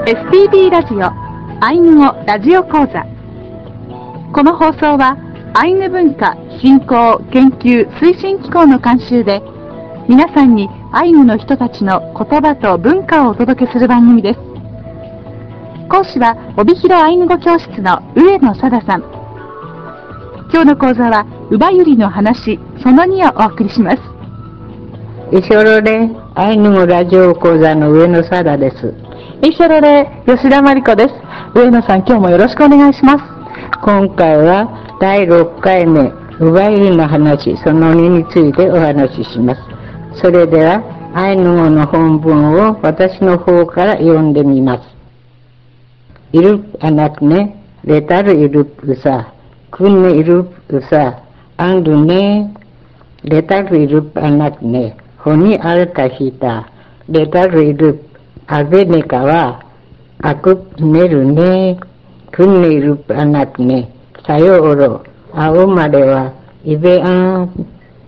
STB ラジオアイヌ語ラジオ講座。この放送はアイヌ文化振興研究推進機構の監修で、皆さんにアイヌの人たちの言葉と文化をお届けする番組です。講師は帯広アイヌ語教室の上野貞さん。今日の講座はウバユリの話その2をお送りします。 イショロレアイヌ語ラジオ講座の上野貞です。 イショロレ吉田真理子です。上野さん、今日もよろしくお願いします。 今回は第6回目ウバユリの話その2についてお話しします。それではアイヌ語の本文を私の方から読んでみます。イルプアナクネレタルイルプウサクンネイルプウサアンドネレタルイルプアナクネホニアルカヒタレタルイルプアベネカワアクプネルネクンネイルプアナクネサヨオロアオマレワイベアン。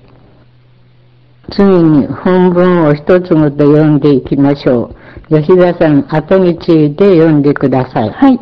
次に本文を一つごと読んでいきましょう。吉田さん、後について読んでください。 はい。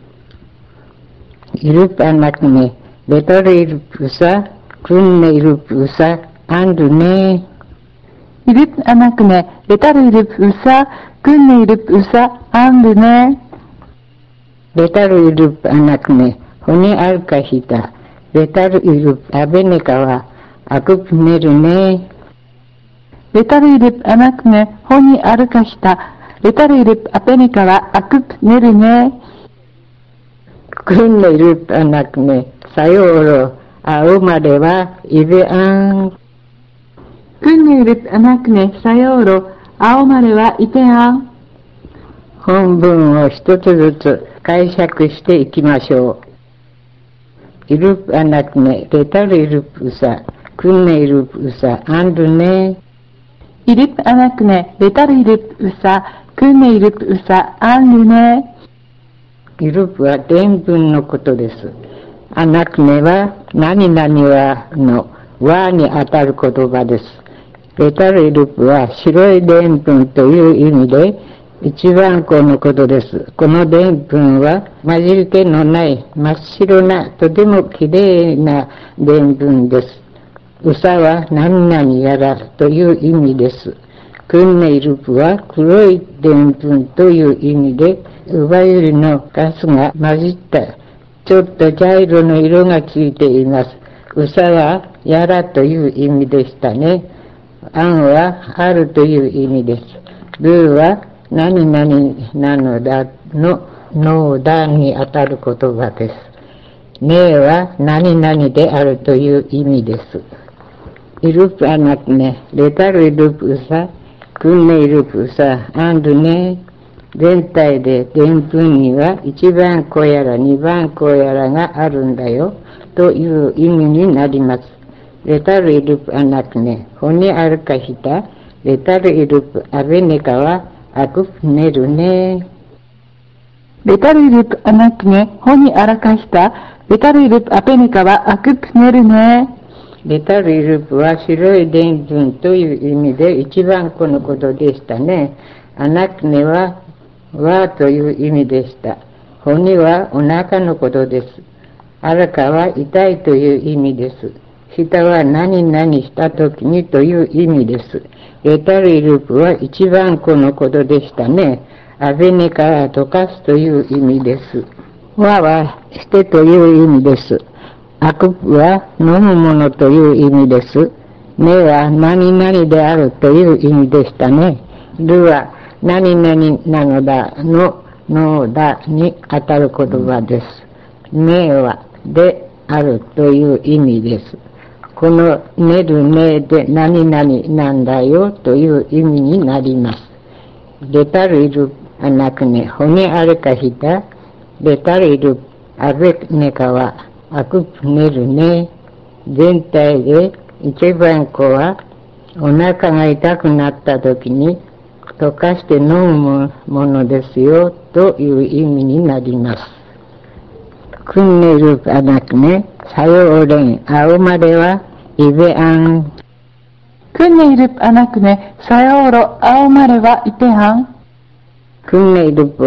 イルプアナクネレタルイルプウサクンネイルプウサアンドネイルプアナクネレタルイルプウサクンネイルプウサアンドネレタルイルプアナクネホニアルカヒタレタルイルプアベネカワアクプネルネレタルイルプアナクネホニアルカヒタレタルイルプアベネカワアクプネルネクンネイルプアナクネサヨオロアオマレワイベアン。 クンネイルプアナクネサヨオロアオマレワイテアン。 本文を一つずつ解釈していきましょう。イルプアナクネレタルイルプウサクンネイルプウサアンドネイルプアナクネレタルイルプウサクンネイルプウサアンドネ。 イルプはでんぷんのことです。アナクネは何々はの和にあたる言葉です。レタルイルプは白いでんぷんという意味で一番粉のことです。このでんぷんは混じり気のない真っ白なとてもきれいなでんぷんです。ウサは何々やらという意味です。クンネイルプは黒いでんぷんという意味でウバユリのカスが混じったちょっと茶色の色がついています。ウサはやらという意味でしたね。アンはあるという意味です。ルーは何々なのだのノーダにあたる言葉です。ネーは何々であるという意味です。イルプアナクネレタルイルプウサクンネイルプウサアンドネ全体ででんぷんには1番粉やら2番粉やらがあるんだよという意味になります。レタルイルプアナクネホニアルカヒタレタルイルプアベネカワアクプネルネレタルイルプアナクネホニアラカヒタレタルイルプアベネカワアクプネルネ。 レタルイルプは白いでんぷんという意味で一番粉のことでしたね。アナクネは和という意味でした。ホニはお腹のことです。アラカは痛いという意味です。ヒタは何々した時にという意味です。レタルイルプは一番粉のことでしたね。アベネカは溶かすという意味です。和はしてという意味です。アクプは飲むものという意味です。ネは何々であるという意味でしたね。ルは何々なのだののだにあたる言葉です。ネはであるという意味です。このねるねで何々なんだよという意味になります。レタルイルアナクネホニアルカヒタレタルイルアベネカワアクプネルネ全体で一番粉はお腹が痛くなった時に溶かして飲むものですよという意味になります。クンネルアナクネサヨオレンアオマレはイベアン。 クンネイルプアナクネサヨオロアオマレはイテハン。 クンネイルプは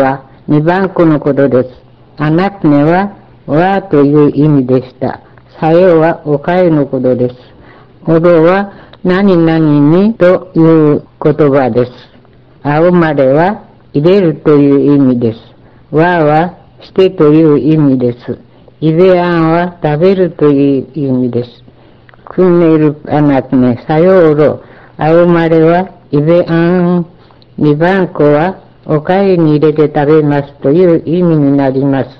2番粉のことです。アナクネはわという意味でした。さよはおかゆのことです。おどは何々にという言葉です。あおまれは入れるという意味です。わはしてという意味です。いべあんは食べるという意味です。くねるあなくね、さようろ、あおまれはいべあん、2番粉はおかゆに入れて食べますという意味になります。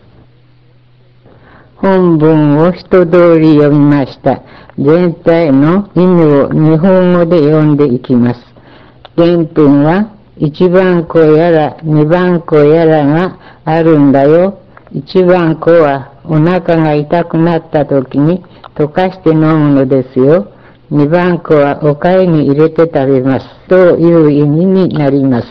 本文を一通り読みました。全体の意味を日本語で読んでいきます。でんぷんは1番粉やら2番粉やらがあるんだよ。1番粉はお腹が痛くなった時に溶かして飲むのですよ。2番粉はおかゆに入れて食べますという意味になります。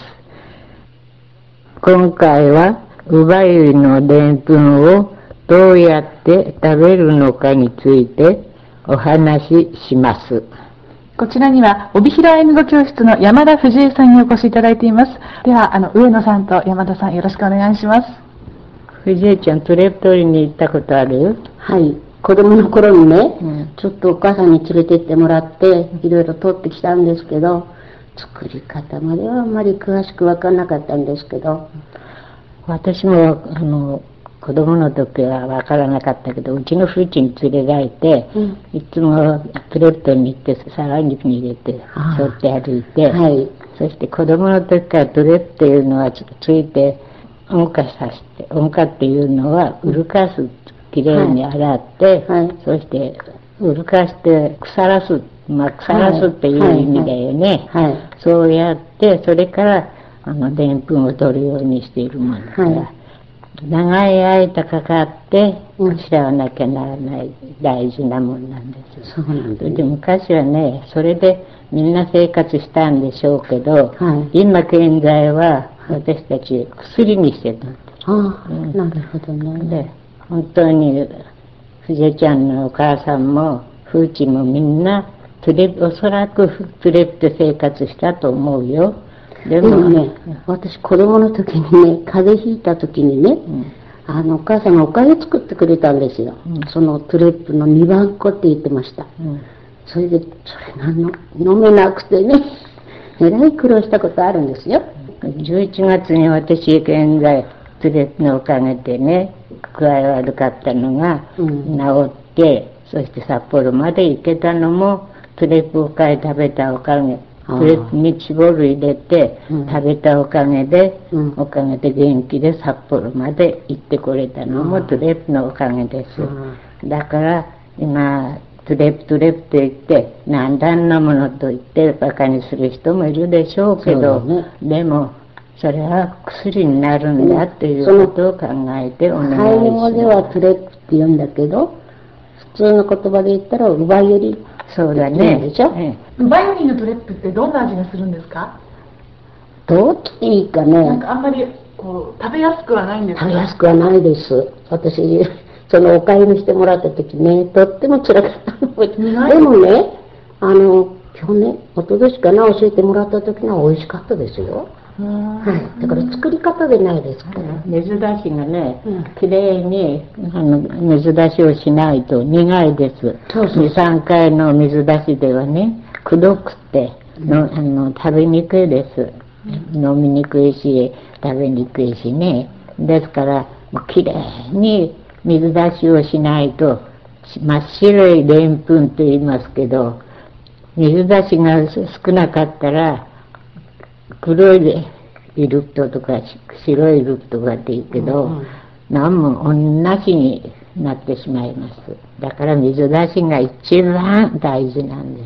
今回はウバユイのでんぷんをどうやって食べるのかについてお話しします。 こちらには帯広英語教室の山田藤江さんにお越しいただいています。では上野さんと山田さん、よろしくお願いします。 藤江ちゃん、トレプトリに行ったことある？ はい、子供の頃にね、ちょっとお母さんに連れて行ってもらっていろいろ取ってきたんですけど、作り方まではあんまり詳しく分からなかったんですけど、 私も子供の時は分からなかったけど、うちの父に連れられて、いつもトレプトに行って皿に入れて背負って歩いて、 はい、 そして子供の時からトレプっていうのはついて音化させて、音化っていうのはうるかす、きれいに洗って、 はいはい、 そしてうるかして腐らす、腐らすっていう意味だよね、 はいはい、 そうやってそれからでんぷんを取るようにしているものだから、はい、長い間かかって知らなきゃならない大事なものなんです。 そうなんです。 で昔はね、それでみんな生活したんでしょうけど、 はい、 今現在は私たち薬にしてたんです。 なるほどね。 で、本当に藤江ちゃんのお母さんもふーちもみんなおそらくトレプで生活したと思うよ。 でもね、私子供の時にね、風邪ひいた時にね、お母さんがおかゆ作ってくれたんですよ。そのトレップの2番粉って言ってました。それで、それ飲めなくてね、えらい苦労したことあるんですよ。 11月に私現在、トレップのおかげでね、具合悪かったのが治って、そして札幌まで行けたのも、トレップを買い食べたおかげ。トレップに絞る入れて食べたおかげで、おかげで元気で札幌まで行ってこれたのもトレップのおかげです。だから今トレップと言って何段のものと言ってバカにする人もいるでしょうけど、でもそれは薬になるんだっていうことを考えてお願いします。 配合ではトレップって言うんだけど、普通の言葉で言ったらウバユリ。 そうだね。 ウバユリのトレップってどんな味がするんですか？ どうっていいかね。 なんかあんまりこう食べやすくはないんですか？ 食べやすくはないです。私そのお買いにしてもらった時ね、とっても辛かったの。でもね、去年、一昨年かな、教えてもらった時は美味しかったですよ。はい、だから作り方でないですから、 水出しがね、きれいに水出しをしないと苦いです。2、3回の水出しではね、くどくて食べにくいです。飲みにくいし食べにくいしね。ですからきれいに水出しをしないと、真っ白いでんぷんと言いますけど、水出しが少なかったら黒いルプトとか白いルプトがっていいけど、何も同じになってしまいます。だから水出しが一番大事なんです。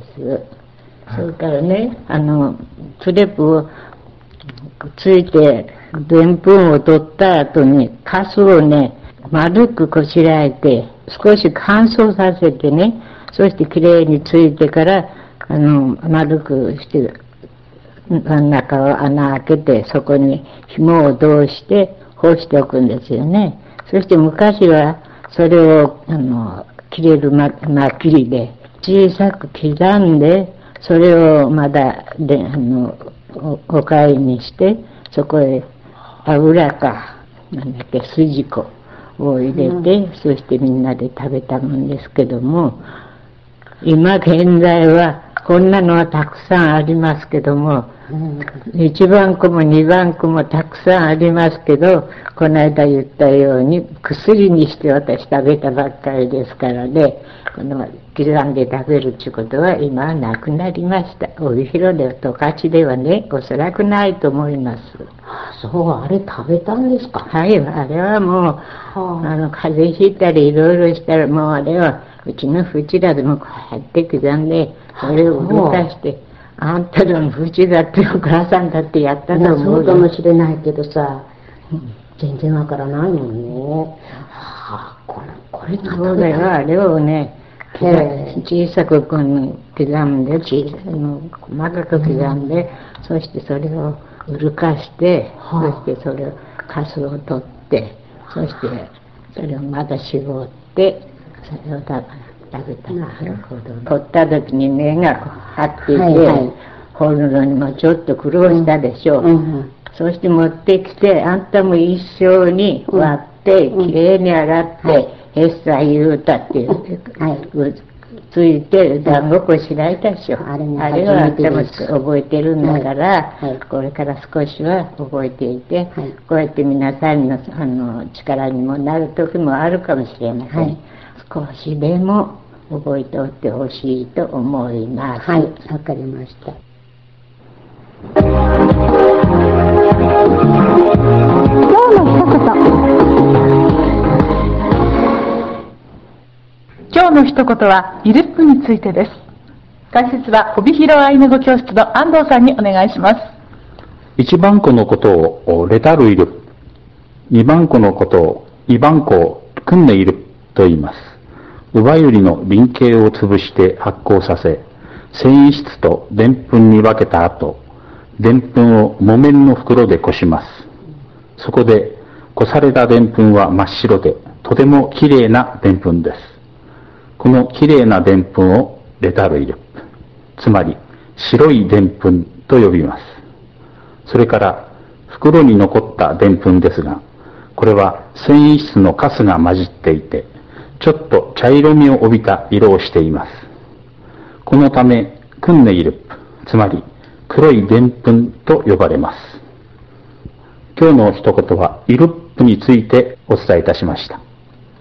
それからね、トレプをついてでんぷんを取った後にカスをね、丸くこしらえて少し乾燥させてね、そしてきれいについてから丸くして中を穴開けてそこに紐を通して干しておくんですよね。そして昔はそれを切れるまきりで小さく刻んで、それをまだでおかゆにしてそこへ油か、なんだっけ、筋子を入れて、そしてみんなで食べたもんですけども、今現在はこんなのはたくさんありますけども、1番粉も2番粉もたくさんありますけど、この間言ったように薬にして私食べたばっかりですからね、この刻んで食べるっていうことは今はなくなりました。帯広で十勝ではね、おそらくないと思います。 そう、あれ食べたんですか？ はい、あれはもう、風邪ひいたりいろいろしたら、もうあれはうちの縁だでもこうやって刻んで、それを動かして、あんたの縁だってお母さんだってやったと思う。 そうかもしれないけどさ、全然わからないもんね。これがそうだよ、あれをね、小さく刻んで、細かく刻んで、そしてそれをうるかして、そしてそれをカスを取って、そしてそれをまた絞って、それを食べた。なるほど。取った時に根が張っていて、掘るのにもちょっと苦労したでしょう。そして持ってきて、あんたも一緒に割って、きれいに洗って、へっさ言うたっていう、ついて団子こしらえたでしょ。あれはあんたも覚えてるんだから、これから少しは覚えていて、こうやって皆さんの力にもなる時もあるかもしれません。少しでも覚えておってほしいと思います。 はい、わかりました。 今日の一言はイルップについてです。解説は帯広アイヌ語教室の安藤さんにお願いします。 1番粉のことをレタルイルプ、2番粉のことを2番粉をクンネイルプと言います。ウバユリの輪形を潰して発酵させ、繊維質とでんぷんに分けた後、でんぷんを木綿の袋でこします。そこでこされたでんぷんは真っ白で、とてもきれいなでんぷんです。このきれいなでんぷんをレタルイルプ、つまり白いでんぷんと呼びます。それから袋に残ったでんぷんですが、これは繊維質のカスが混じっていて、ちょっと茶色みを帯びた色をしています。このためクンネイルプ、つまり黒いでんぷんと呼ばれます。今日の一言はイルップについてお伝えいたしました。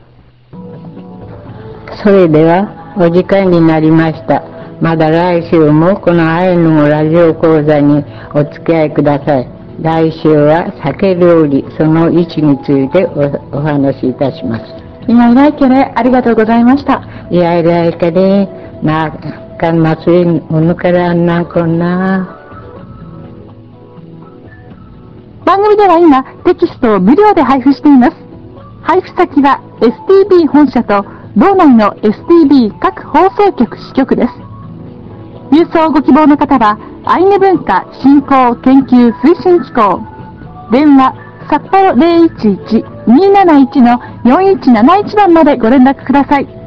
それではお時間になりました。まだ来週もこのアイヌ語ラジオ講座にお付き合いください。来週は酒料理その1についてお話しいたします。 今いないけれありがとうございました。 いやいやいかでなかんますりんおぬからんなんこんな。 番組では今テキストを無料で配布しています。配布先は STB 本社と道内の STB 各放送局支局です。郵送をご希望の方はアイヌ文化振興研究推進機構電話札幌 011-271-4171 番までご連絡ください。